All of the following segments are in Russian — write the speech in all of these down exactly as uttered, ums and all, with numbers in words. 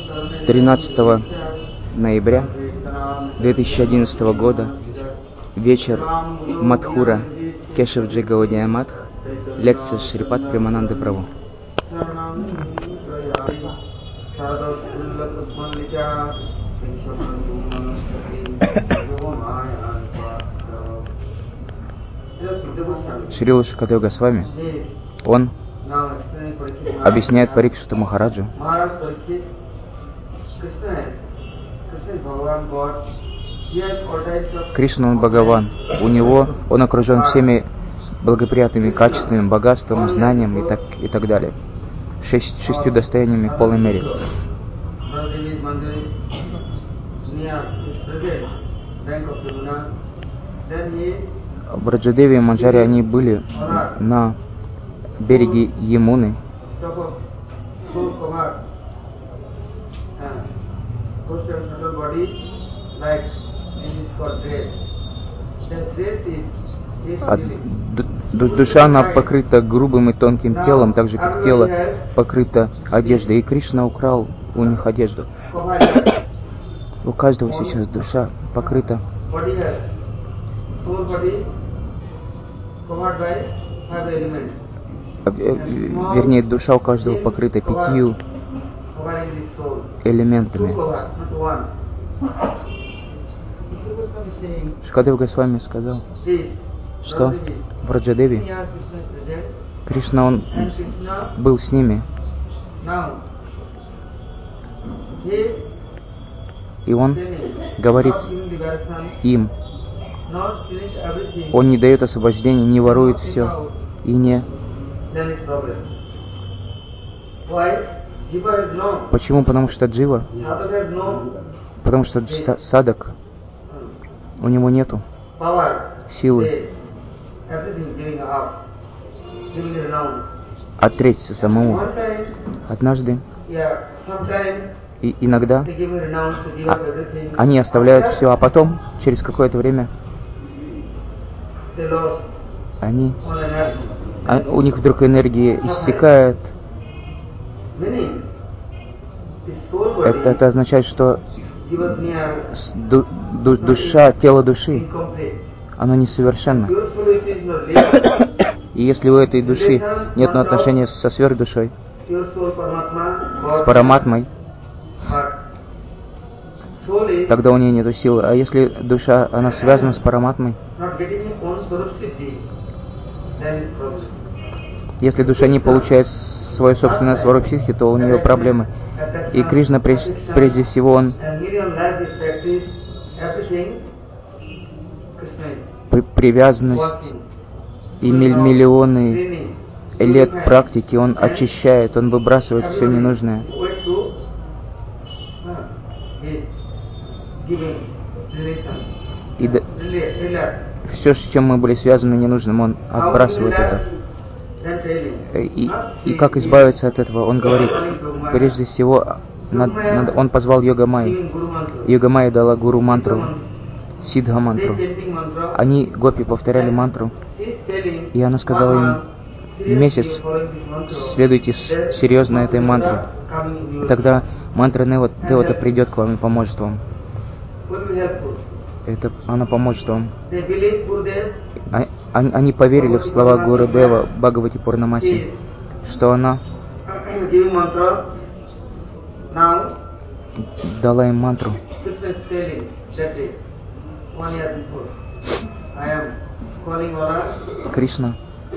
тринадцатого ноября две тысячи одиннадцатого года, вечер, Мадхура, Кешавджи Гаудия Мадх, лекция Шрипад Премананды Прабhu. Шрила Шукадева Госвами, он объясняет Парикшиту Махараджу. Кришна, он Бхагаван, у него, он окружен всеми благоприятными качествами, богатством, знанием и так, и так далее. Шесть, шестью достояниями в полной мере. Браджадеви и Манджари, они были на береге Ямуны. А душа, она покрыта грубым и тонким телом, так же как тело покрыто одеждой. И Кришна украл у них одежду. У каждого сейчас душа покрыта. Вернее, душа у каждого покрыта пятью элементами. Шукадева Госвами сказал, что в Раджадеви Кришна, он был с ними. И он говорит им, он не дает освобождения, не ворует все и не... Почему? Потому что джива, потому что садак, у него нету силы отречься самому. Однажды, и иногда, а, они оставляют все, а потом, через какое-то время, они, а, у них вдруг энергия иссякает. Это, это означает, что ду, ду, душа, тело души, оно несовершенно. И если у этой души нет отношения со сверхдушой, с Параматмой, тогда у нее нету силы. А если душа, она связана с Параматмой, если душа не получает свое собственное сварупситхи, то у нее проблемы. И Кришна, прежде всего, он при, привязанность и миллионы лет практики, он очищает, он выбрасывает все ненужное. И да, все, с чем мы были связаны ненужным, он отбрасывает это. И, и как избавиться от этого? Он говорит, прежде всего, над, над, он позвал Йога-майи. Йога-майя дала гуру мантру, сидха мантру. Они, гопи, повторяли мантру, и она сказала им, месяц следуйте серьезно этой мантре. И тогда мантра Девата придет к вам и поможет вам. Это она поможет вам. А, они поверили в слова Гурудева Бхагавати Пурнамаси, что она дала им мантру. Кришна.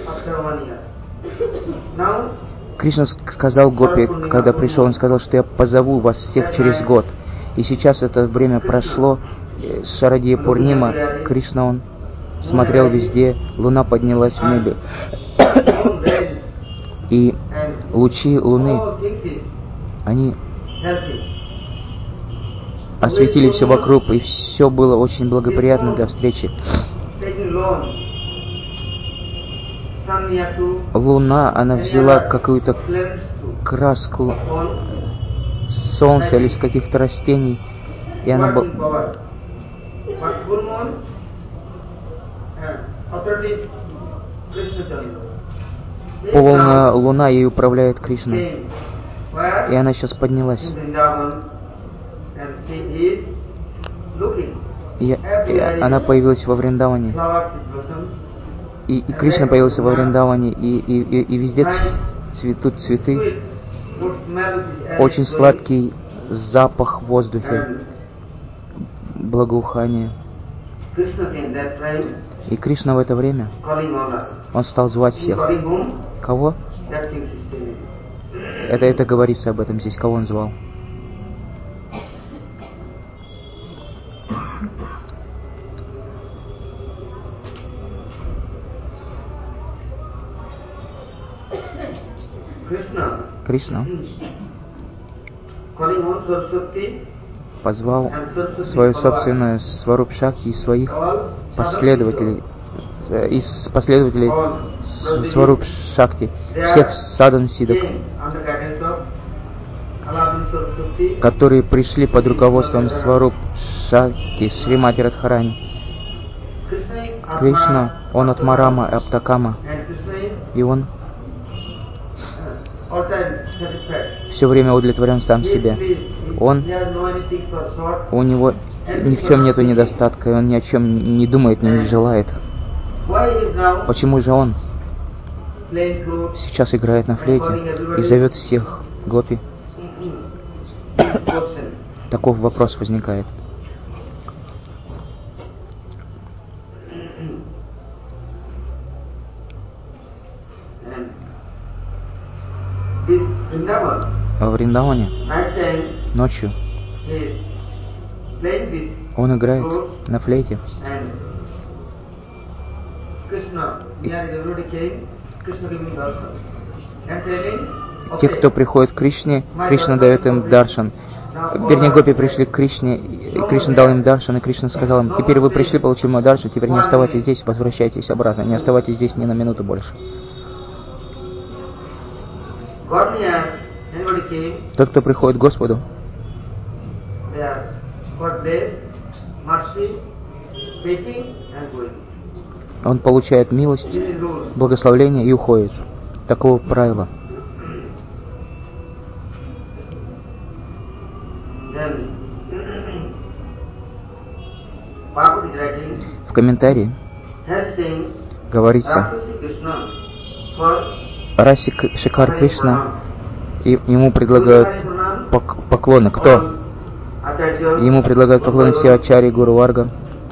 Кришна сказал гопи, когда пришел, он сказал, что я позову вас всех через год. И сейчас это время прошло, Шарадия Пурнима, Кришна, он смотрел везде, луна поднялась в небе. И лучи луны, они осветили все вокруг, и все было очень благоприятно для встречи. Луна, она взяла какую-то краску солнца или с каких-то растений, и она была... Полная луна, ей управляет Кришна. И она сейчас поднялась. И, и она появилась во Вриндаване. И, и Кришна появился во Вриндаване, и, и, и, и везде цветут цветы. Очень сладкий запах в воздухе, благоухание. И Кришна в это время, он стал звать всех. Кого? Это, это говорится об этом здесь, кого он звал. Кришна позвал свою собственную Сваруб Шакти и своих последователей, из последователей Сваруб Шакти, всех садан сидок, которые пришли под руководством Сваруб Шакти Шримати Радхарани. Кришна, он от Марама и Аптакама, и он все время удовлетворен сам себе. Он, у него ни в чем нету недостатка, и он ни о чем не думает, не желает. Почему же он сейчас играет на флейте и зовет всех гопи? Таков вопрос возникает. Во Вриндаване ночью он играет на флейте. И те, кто приходит к Кришне, Кришна дает им даршан. Вернее, гопи пришли к Кришне, и Кришна дал им даршан, и Кришна сказал им: теперь вы пришли, получили мой даршан, теперь не оставайтесь здесь, возвращайтесь обратно, не оставайтесь здесь ни на минуту больше. Тот, кто приходит к Господу, он получает милость, благословение и уходит. Такого правила. В комментарии говорится: Раси Шикар Кришна, и ему предлагают поклоны. Кто? Ему предлагают поклоны все ачарьи Гуру Варга.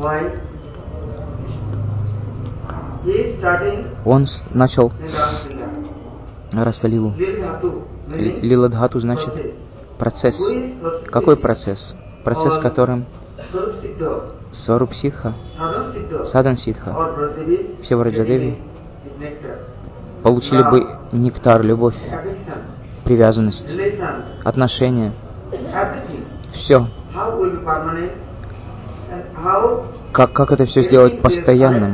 Он начал Расалилу. Лиладхату значит процесс. Какой процесс? Процесс, которым Сваруб Сидха, Садан Сидха, все Враджадеви получили бы нектар, любовь, привязанность, отношения, все. Как, как это все сделать постоянным?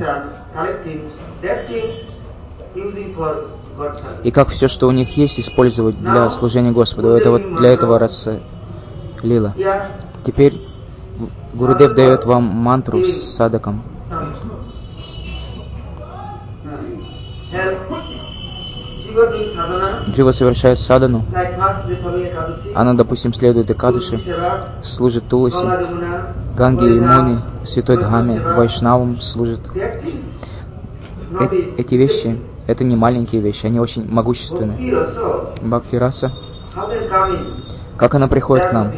И как все, что у них есть, использовать для служения Господу. Это вот для этого раса лила. Теперь Гурудев дает вам мантру с садаком. Джива совершает садану. Она, допустим, следует Экадаши, служит Туласи, Ганге и Муни, Святой Дхаме, Вайшнавам служит. Э- эти вещи, это не маленькие вещи, они очень могущественные. Бхакти Раса, как она приходит к нам?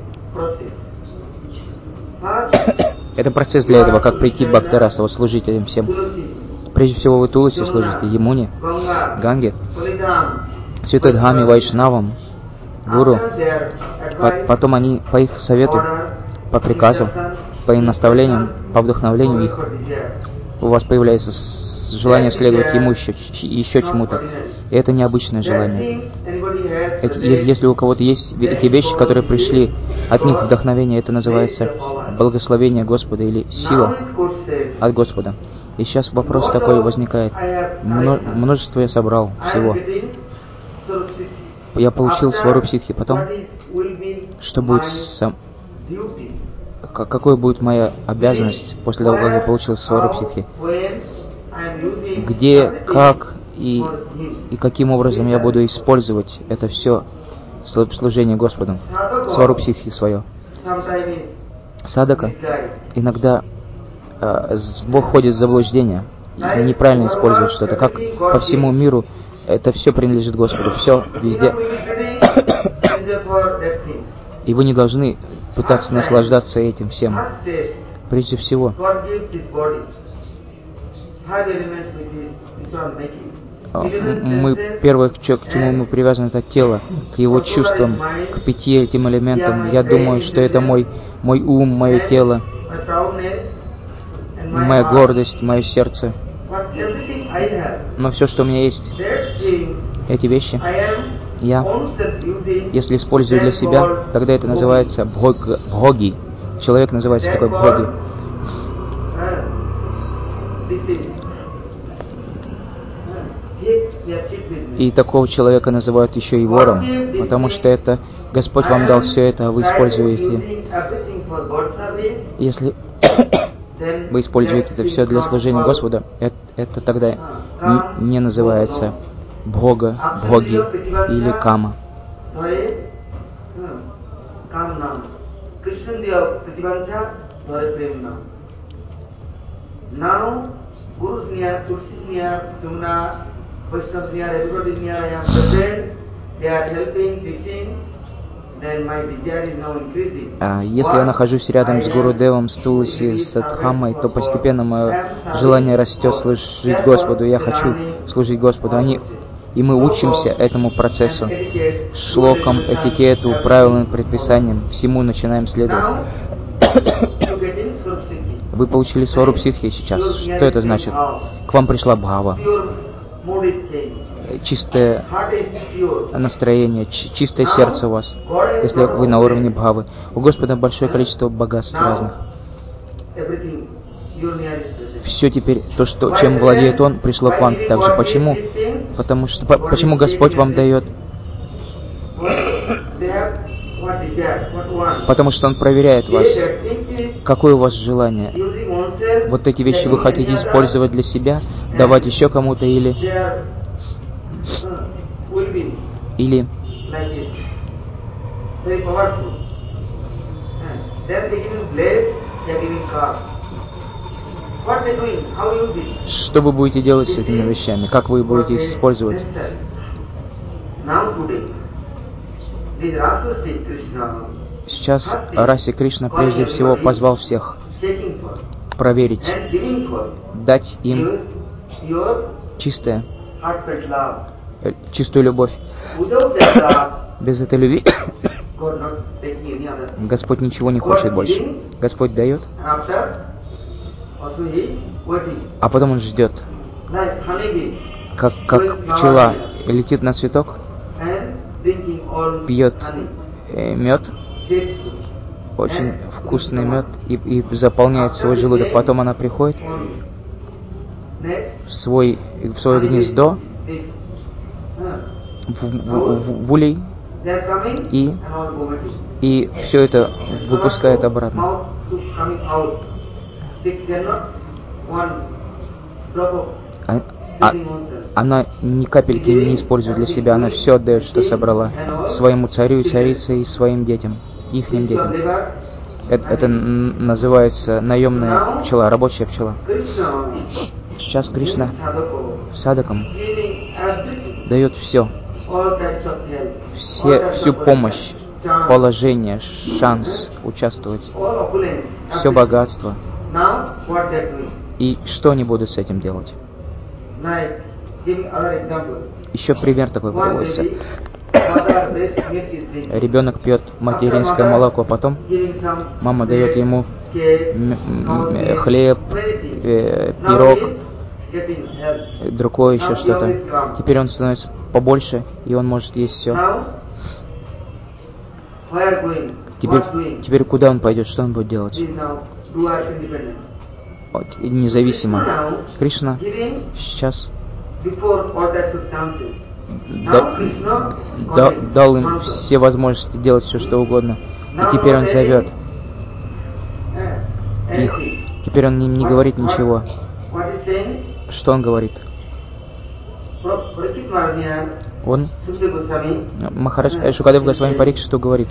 Это процесс для этого, как прийти в Бхакти Раса, вот служить этим всем. Прежде всего вы Туласи служите, Ямуне, Ганге, Святой Дхаме, Вайшнавам, Гуру. Потом они по их совету, по приказу, по их наставлениям, по вдохновлению их, у вас появляется желание следовать ему еще, еще чему-то. И это необычное желание. Эти, если у кого-то есть эти вещи, которые пришли от них вдохновение, это называется благословение Господа или сила от Господа. И сейчас вопрос такой возникает. Множество я собрал всего. Я получил Сваруб Сидхи. Потом, что будет сам... Какой будет моя обязанность после того, как я получил Сваруб Сидхи? Где, как и, и каким образом я буду использовать это все служение Господу, сварупситхи свое. Садака иногда э, входит в заблуждение и неправильно использует что-то. Как по всему миру это все принадлежит Господу, все везде. И вы не должны пытаться наслаждаться этим всем. Прежде всего, мы первое, к чему мы привязаны, это тело, к его чувствам, к пяти этим элементам. Я думаю, что это мой, мой ум, мое тело, моя гордость, мое сердце. Но все, что у меня есть, эти вещи, я, если использую для себя, тогда это называется бхог, бхоги. Человек называется такой бхоги. И такого человека называют еще и вором, потому что это Господь вам дал все это, а вы используете. Если вы используете это все для служения Господу, это, это тогда не, не называется Бхога, Бхоги или Кама. Если я нахожусь рядом с Гурудевом, с Туласи, с Садхамой, то постепенно мое желание растет служить Господу. Я хочу служить Господу. Они, и мы учимся этому процессу. Шлокам, этикету, правилам, предписаниям, всему начинаем следовать. Вы получили сварупситхи сейчас. Что это значит? К вам пришла бхава. Чистое настроение, чистое сердце у вас, если вы на уровне бхавы. У Господа большое количество богатств разных. Все теперь, то, что, чем владеет Он, пришло к вам также. Почему? Потому что, по, почему Господь вам дает? Потому что Он проверяет вас. Какое у вас желание? Вот эти вещи вы хотите использовать для себя, давать еще кому-то или... Или... Что вы будете делать с этими вещами? Как вы будете их использовать? Сейчас Раси Кришна прежде всего позвал всех проверить, дать им чистое, чистую любовь. Без этой любви Господь ничего не хочет больше. Господь дает, а потом Он ждет. Как, как пчела летит на цветок, пьет э, мед, очень вкусный мед, и, и заполняет свой желудок. Потом она приходит в, свой, в свое гнездо, в, в, в, в улей, и, и все это выпускает обратно. А, а, она ни капельки не использует для себя, она все отдает, что собрала, своему царю и царице и своим детям, ихним детям. Это, это называется наемная пчела, рабочая пчела. Сейчас Кришна садакам дает все, все, всю помощь, положение, шанс участвовать, все богатство. И что они будут с этим делать? Еще пример такой приводится. Ребенок пьет материнское молоко, потом мама дает ему хлеб, э, пирог, другое еще что-то. Теперь он становится побольше, и он может есть все. Теперь, теперь куда он пойдет, что он будет делать? Независимо. Кришна сейчас да, да, дал им все возможности делать все, что угодно. И теперь Он зовет их. Теперь Он не, не говорит ничего. Что Он говорит? Он, Махарадж э, Шукадев Госвами Парикшиту говорит: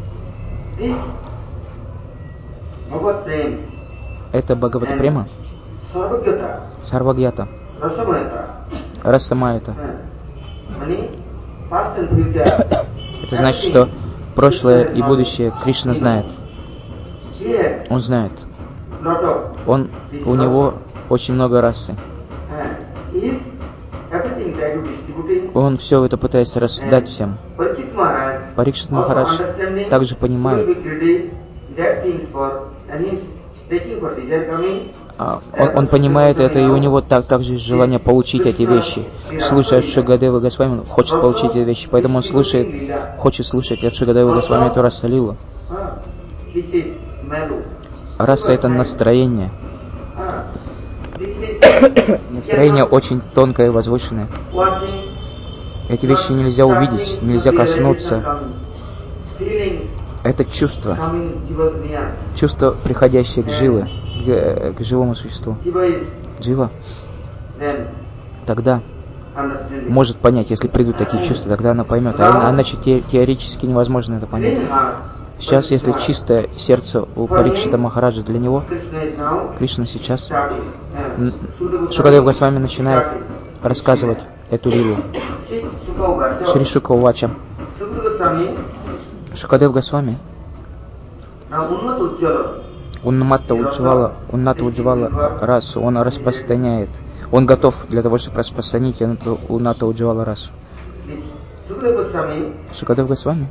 это Бхагавата Према, Сарвагьята, Расамайата. Это значит, что прошлое и будущее Кришна знает. Он знает. Он, у него очень много расы. Он все это пытается раздать всем. Парикшит Махарадж также понимает, а, он, он понимает это, и у него так, также есть желание получить эти вещи. Слушая от Шукадева Госвами, он хочет получить эти вещи, поэтому он слушает, хочет слушать от Шукадева Госвами эту Раса-лилу. Раса — это настроение. Настроение очень тонкое и возвышенное. Эти вещи нельзя увидеть, нельзя коснуться. Это чувство, чувство, приходящее к живе, к, к живому существу. Джива тогда может понять, если придут такие чувства, тогда она поймет. А иначе те, теоретически невозможно это понять. Сейчас, если чистое сердце у Парикшита Махараджа, для него Кришна сейчас, Шукадев Госвами начинает рассказывать эту лилу. Шри Шука Увача. Шукадев Госвами Уннаматта Уджвала, Унната Уджвала расу, он распространяет. Он готов для того, чтобы распространить эту Унната Уджвала расу. Шукадев Госвами,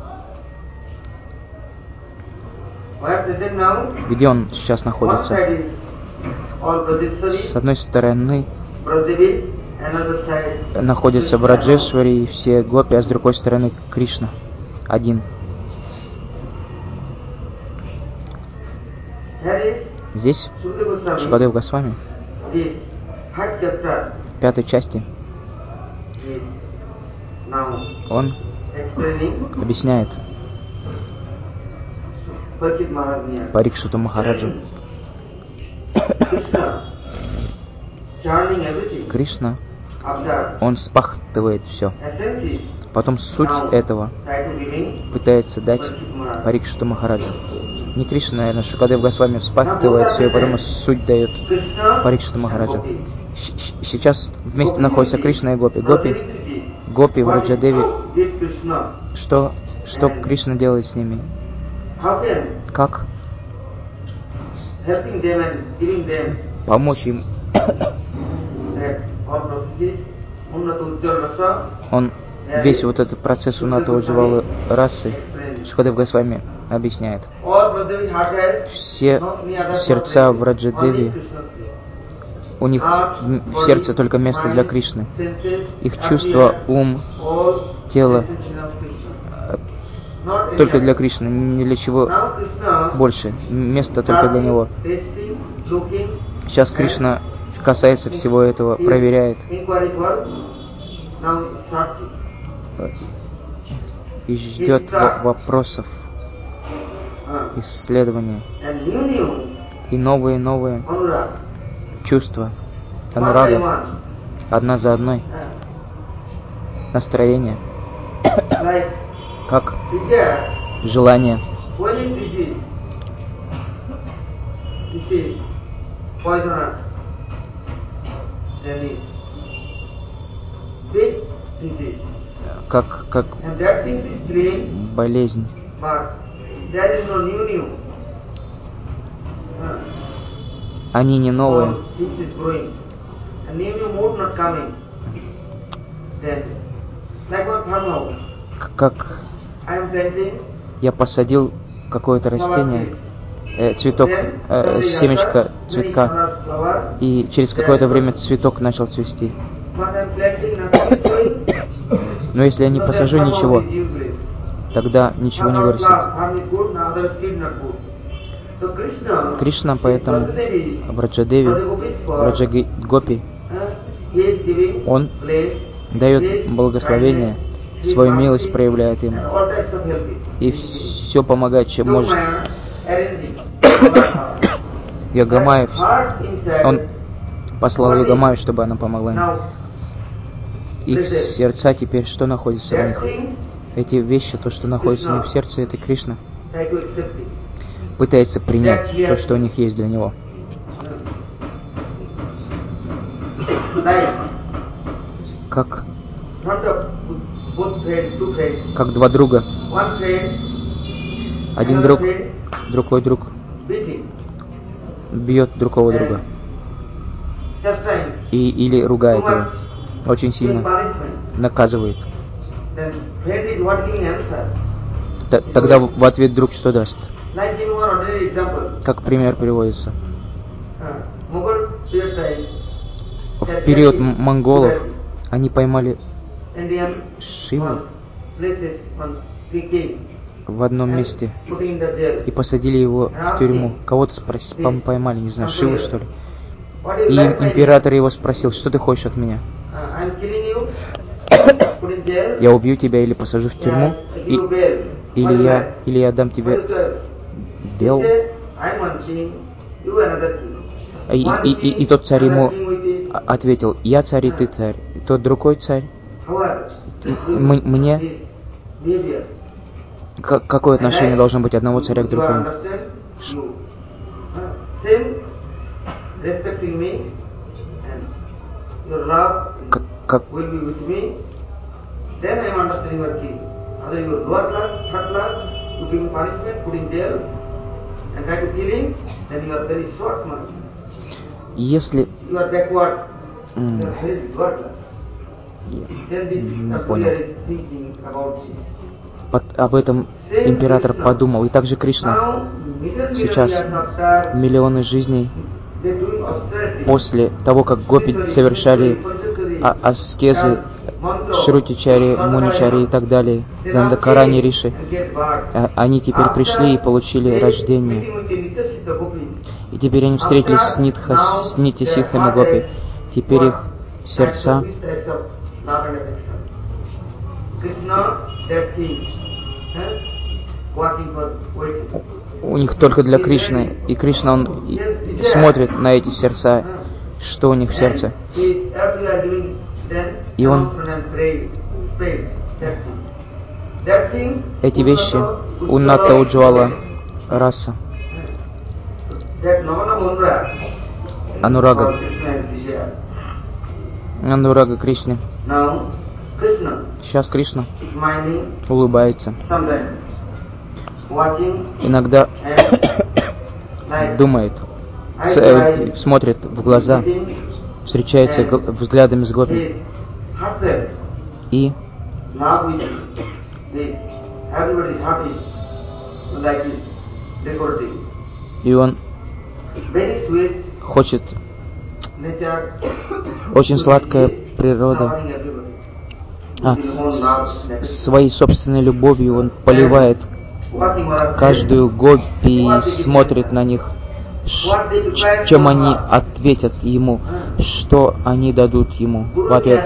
где он сейчас находится? С одной стороны находится в Раджешвари и все гопи, а с другой стороны Кришна один. Здесь Шукадев Госвами в пятой части он объясняет Парикшиту Махараджу. Кришна, он спахтывает все. Потом суть этого пытается дать Парикшиту Махараджу. Не Кришна, наверное, Шукадев Госвами вспахтывает все, и потом суть дает Парикшиту Махараджу. Сейчас вместе находятся Кришна и Гопи. Гопи, Гопи в Раджадеви. Что, что Кришна делает с ними? Как помочь им? Он весь вот этот процесс Унната Уджвалы расы Шукадев Госвами объясняет. Все сердца в Раджадеви, у них в сердце только место для Кришны. Их чувство, ум, тело только для Кришны, ни для чего больше. Место только для Него. Сейчас Кришна касается всего этого, проверяет и ждет вопросов, исследования и новые новые чувства, анурага, одна за одной, настроение, как желание. Как, как болезнь. Они не новые. Как я посадил какое-то растение, э, цветок, э, семечко цветка, и через какое-то время цветок начал цвести. Но если я не посажу ничего, тогда ничего не вырастет. Кришна поэтому в Раджадеви, в Раджагопи, он дает благословение, свою милость проявляет им и все помогает, чем может. Йогамая, он послал Йогамаю, чтобы она помогла им. их сердца теперь что находится у них? Эти вещи, то, что находится у них в сердце, это Кришна пытается принять то, что у них есть для него. Как, как два друга. Один друг, другой друг бьет другого друга и, или ругает его, очень сильно наказывает. Т- тогда в ответ друг что даст? Как пример приводится. В период монголов они поймали Шиву в одном месте и посадили его в тюрьму. Кого-то спроси, поймали, не знаю, Шиву что ли. И император его спросил: что ты хочешь от меня? Я убью тебя или посажу в тюрьму, и, или, я, или я дам тебе бел. И, и, и, и тот царь ему ответил: я царь, и ты царь. И тот другой царь: М- мне К- какое отношение должно быть одного царя к другому? Как, как... Если... Не понял. Под, об этом император подумал. И также Кришна. Сейчас миллионы жизней после того, как гопи совершали а- аскезы, Шрутичари, Муничари и так далее, Дандакарани Риши, а- они теперь пришли и получили рождение. И теперь они встретились с, нитха, с нити ситхами гопи. Теперь их сердца у них только для Кришны. И Кришна, он смотрит на эти сердца, что у них в сердце. И он... Эти вещи Унната Уджвала раса. Анурага. Анурага Кришне. Сейчас Кришна улыбается. Иногда думает, с, э, смотрит в глаза, встречается г- взглядами с гопи. И И он хочет, очень сладкая природа, а, с, с, своей собственной любовью он поливает каждую гопи и смотрит на них, ш, чем они ответят ему, что они дадут ему в ответ.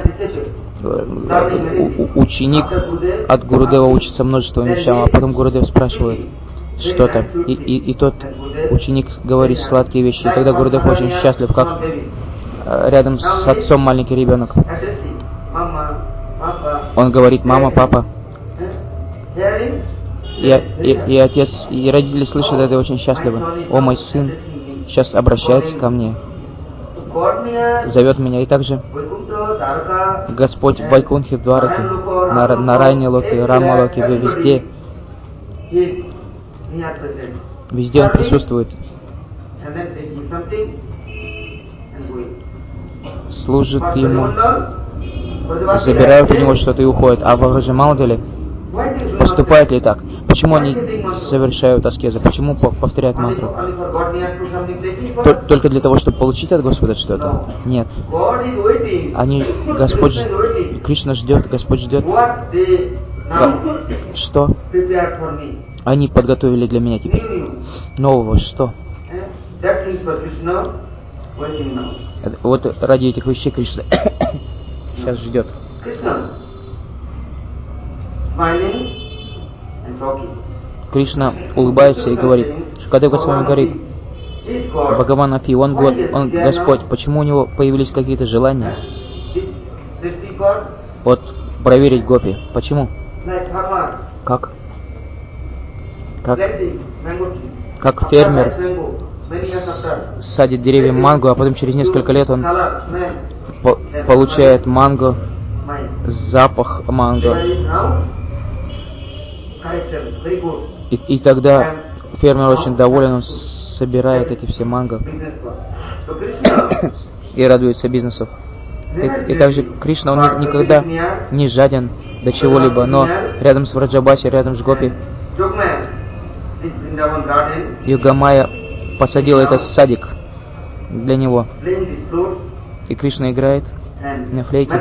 У, ученик от Гурудева учится множеством вещам, а потом Гурудев спрашивает что-то, и, и, и тот ученик говорит сладкие вещи, и тогда Гурудев очень счастлив, как рядом с отцом маленький ребенок. Он говорит: мама, папа. И, и, и отец, и родители слышат это и очень счастливы. О, мой сын сейчас обращается ко мне, зовет меня. И также Господь в Вайкунтхе, в Двараке, на, на Райне Локе, Рама Локе, везде, везде Он присутствует. Служит Ему, забирают у Него что-то и уходят. А в Раджамалдале поступает ли так? Почему они совершают аскезы? Почему повторяют мантру? Только для того, чтобы получить от Господа что-то? Нет. Они, Господь, Кришна ждет, Господь ждет. Что? Они подготовили для меня теперь нового. Что? Вот ради этих вещей Кришна сейчас ждет. Кришна улыбается и говорит: Шукадева с вами говорит, Бхагаван Апи, он, он Господь, почему у него появились какие-то желания? вот проверить гопи. Почему? Как? Как? Как фермер садит деревья манго, а потом через несколько лет он по получает манго, запах манго. И, и тогда фермер очень доволен, он собирает эти все манго и радуется бизнесу. И, и также Кришна, он ни, никогда не жаден до чего-либо, но рядом с Враджабаси, рядом с Гопи, Йогамая посадила этот садик для него. И Кришна играет на флейте.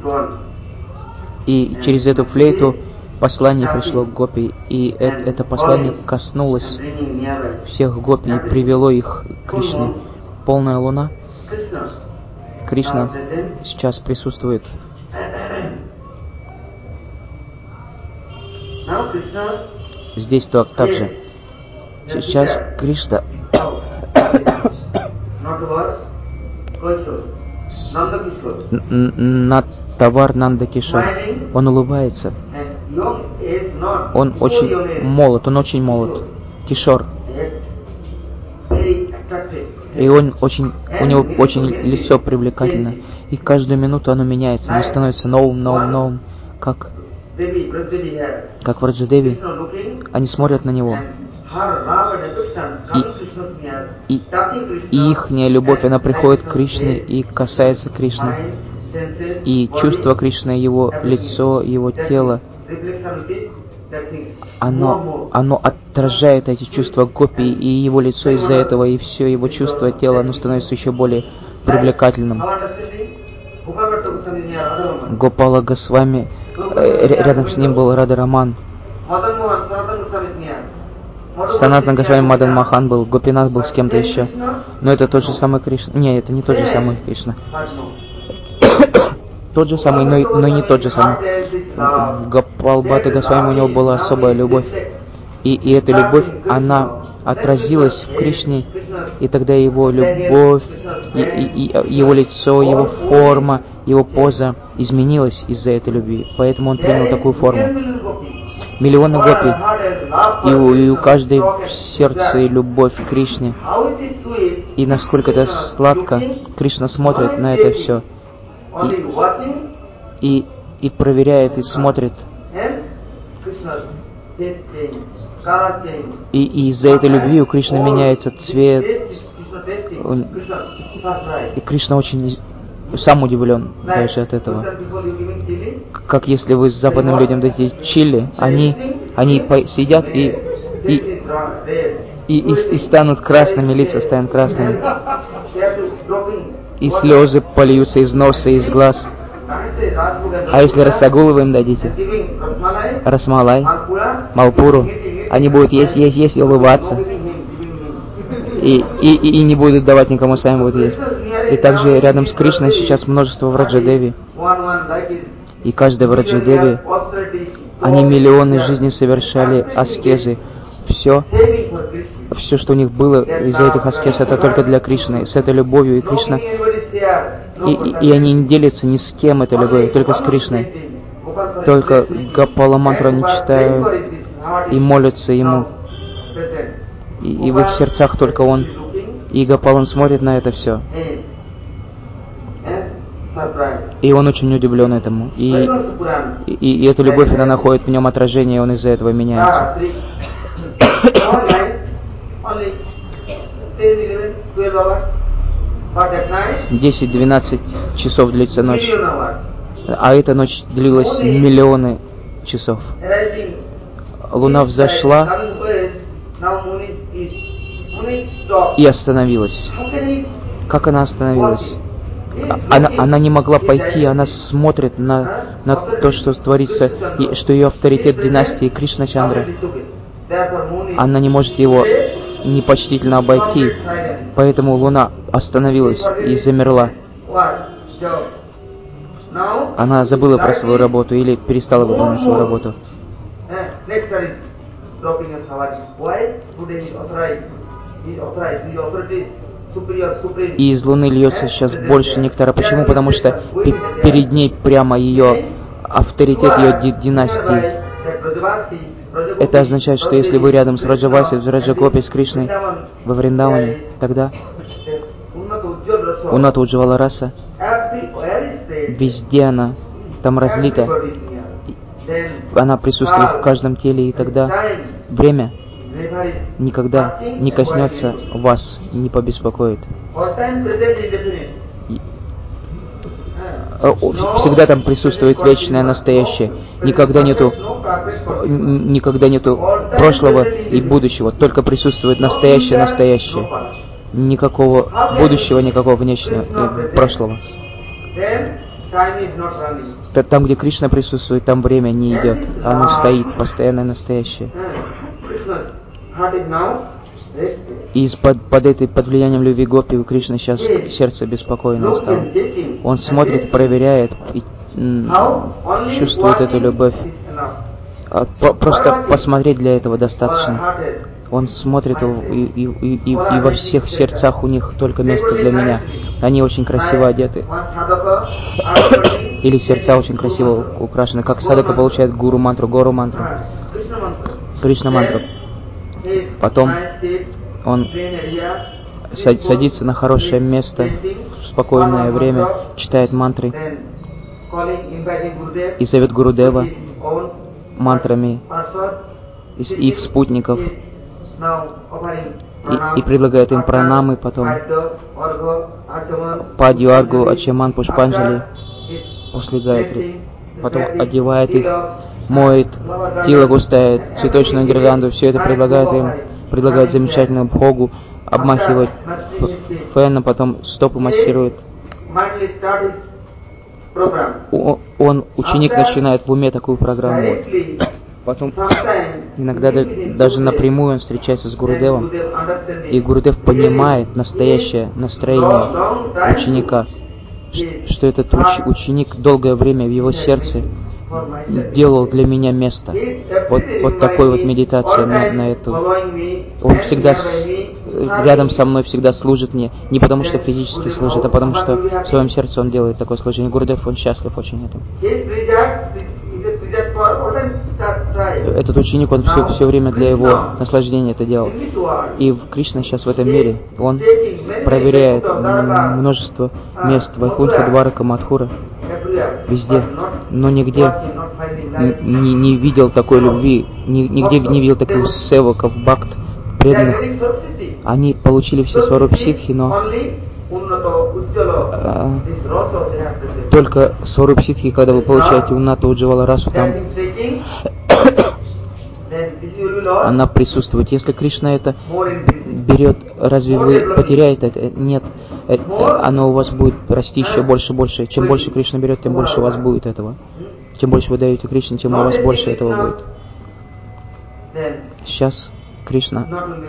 И через эту флейту послание пришло к Гопи. И это, это послание коснулось всех Гопи и привело их к Кришне. Полная луна. Кришна сейчас присутствует. Здесь то, также. Сейчас Кришна на товар Нанда Кишор. Он улыбается. Он очень молод, он очень молод. Кишор. И он очень, у него очень лицо привлекательно. И каждую минуту оно меняется, оно становится новым, новым, новым. Как, как Враджадеви. Они смотрят на него. И, и, и ихняя любовь, она приходит к Кришне и касается Кришны. И чувство Кришны, его лицо, его тело, оно, оно отражает эти чувства Гопи, и его лицо из-за этого, и все его чувство тела, оно становится еще более привлекательным. Гопала Госвами, рядом с ним был Радха-Раман. Санатана Госвами Мадан Мохан был, Гопинат был с кем-то еще. Но это тот же самый Кришна. Не, это не тот же самый Кришна. Тот же самый, но, но не тот же самый. В Гопал-Бхатта Госвами у него была особая любовь. И, и эта любовь, она отразилась в Кришне, и тогда его любовь, и, и, и его лицо, его форма, его поза изменилась из-за этой любви. Поэтому он принял такую форму. Миллионы гопи, и у, и у каждой в сердце любовь к Кришне. И насколько это сладко, Кришна смотрит на это все. И, и, и проверяет, и смотрит. И, и из-за этой любви у Кришны меняется цвет. Он, и Кришна очень сам удивлен даже от этого. Как если вы с западным людям дадите чили, они, они съедят и, и, и, и, и станут красными, лица станут красными. И слезы польются из носа и из глаз. А если рассагулы вы им дадите, расмалай, малпуру, они будут есть, есть, есть и улыбаться. И, и, и не будут давать никому, сами будут есть. И также рядом с Кришной сейчас множество Враджадеви. И каждая Враджадеви, они миллионы жизней совершали аскезы. Все, все, что у них было из-за этих аскез, это только для Кришны, с этой любовью. И Кришна, и, и, и они не делятся ни с кем этой любовью, только с Кришной. Только Гопала мантру они читают и молятся Ему. И, и в их сердцах только Он. И Гопал, он смотрит на это все. И он очень удивлен этому. И, и, и эта любовь, она находит в нем отражение, и он из-за этого меняется. десять-двенадцать часов длится ночь. А эта ночь длилась миллионы часов. Луна взошла и остановилась. Как она остановилась? Она, она не могла пойти, она смотрит на, на то, что творится, и что ее авторитет династии Кришна Чандра. Она не может его непочтительно обойти, поэтому Луна остановилась и замерла. Она забыла про свою работу или перестала выполнять свою работу. И из Луны льется сейчас больше нектара. Почему? Потому что перед ней прямо ее авторитет ее династии. Это означает, что если вы рядом с Раджаваси, с Раджагопи, с Кришной во Вриндаване, тогда Унната Уджвала Раса, везде она там разлита, она присутствует в каждом теле, и тогда время никогда не коснется вас, не побеспокоит. Всегда там присутствует вечное настоящее. Никогда нету, никогда нету прошлого и будущего. Только присутствует настоящее, настоящее. Никакого будущего, никакого внешнего и прошлого. Там, где Кришна присутствует, там время не идет. Оно стоит, постоянное настоящее. И под, под, этой, под влиянием любви Гопи у Кришны сейчас сердце беспокойно стало. Он смотрит, проверяет и м, чувствует эту любовь. А, по, просто посмотреть для этого достаточно. Он смотрит и, и, и, и, и во всех сердцах у них только место для меня. Они очень красиво одеты. Или сердца очень красиво украшены. Как садака получает гуру мантру, гору мантру, Кришна мантру. Потом он садится на хорошее место, в спокойное время, читает мантры и зовет Гурудева мантрами из их спутников и, и предлагает им пранамы, потом Падью, Аргу, Ачаман, Пушпанджали после Гайатри, потом одевает их, моет, тилагу ставит, цветочную гирлянду, все это предлагает им, предлагает замечательную бхогу, обмахивает феном, потом стопы массирует. Он, ученик, начинает в уме такую программу. Потом иногда даже напрямую он встречается с Гурудевом, и Гурудев понимает настоящее настроение ученика, что этот ученик долгое время в его сердце делал для меня место. Вот, вот такой вот медитация на, на эту. Он всегда с, рядом со мной, всегда служит мне. Не потому что физически служит, а потому что в своем сердце он делает такое служение. Гурудев, он счастлив очень этим. Этот ученик, он все, все время для его наслаждения это делал. И Кришна сейчас в этом мире, он проверяет множество мест, Вайкунтха, Дварака, Мадхура, везде, но нигде не, не видел такой любви, нигде не видел таких севаков, бхакт, преданных. Они получили все сварупи ситхи, но а, только сварупи ситхи, когда вы получаете Унната Уджвала Расу, там она присутствует. Если Кришна это берет, разве вы потеряете это? Нет. Это, оно у вас будет расти еще больше и больше. Чем больше Кришна берет, тем больше у вас будет этого. Чем больше вы даете Кришне, тем у вас больше этого будет. Сейчас Кришна.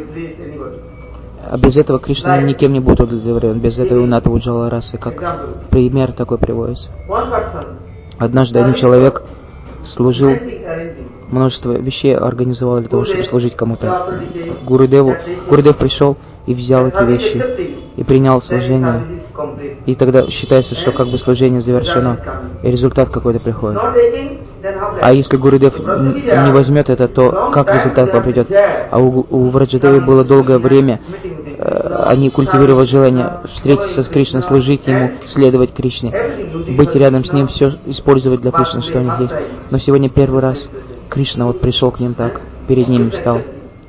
А без этого Кришна никем не будет удовлетворен. Без этого Унната Уджвала Расы. Как пример такой приводится. Однажды один человек служил, множество вещей организовал для того, чтобы служить кому-то. Гурудеву. Гурудев пришел и взял эти вещи и принял служение. И тогда считается, что как бы служение завершено, и результат какой-то приходит. А если Гурудев не возьмет это, то как результат вам придет? А у, у Враджадевы было долгое время, э, они культивировали желание встретиться с Кришной, служить Ему, следовать Кришне, быть рядом с Ним, все использовать для Кришны, что у них есть. Но сегодня первый раз Кришна вот пришел к ним так, перед ними встал,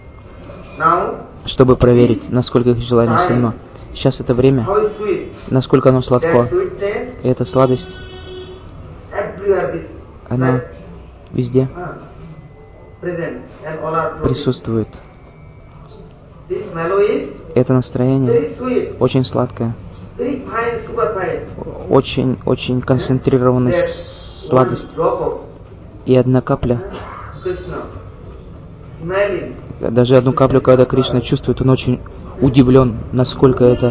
чтобы проверить, насколько их желание сильно. Сейчас это время, насколько оно сладко. И эта сладость, она везде присутствует. Это настроение очень сладкое, очень, очень концентрированная сладость. И одна капля, даже одну каплю, когда Кришна чувствует, он очень удивлен, насколько это...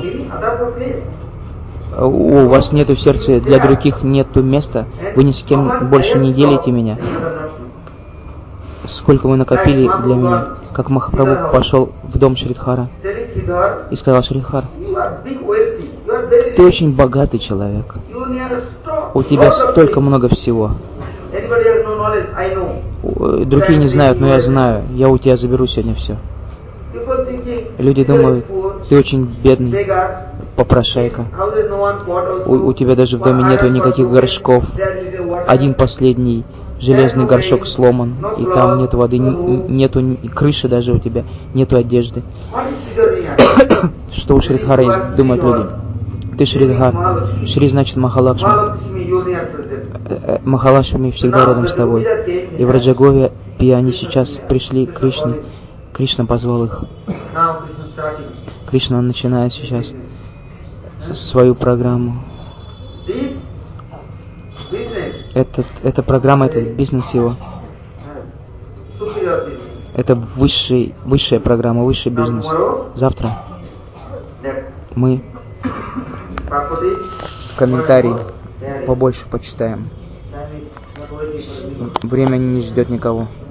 У вас нету в сердце, для других нету места, вы ни с кем больше не делите меня. Сколько вы накопили для меня. Как Махапрабху пошел в дом Шридхара и сказал: Шридхар, ты очень богатый человек, у тебя столько много всего. Другие не знают, но я знаю. Я у тебя заберу сегодня все. Люди думают, ты очень бедный попрошайка. У, у тебя даже в доме нету никаких горшков. Один последний железный горшок сломан, и там нет воды, нету крыши даже у тебя, нету одежды. Что у Шридхара думают люди? Ты Шридхар. Шри значит Махалакшми. Махалакшми всегда рядом с тобой. И в Раджагове они сейчас пришли к Кришне. Кришна позвал их. Кришна начинает сейчас свою программу. Этот, эта программа, этот бизнес его. Это высший, высшая программа, высший бизнес. Завтра мы комментарии побольше почитаем. Время не ждет никого.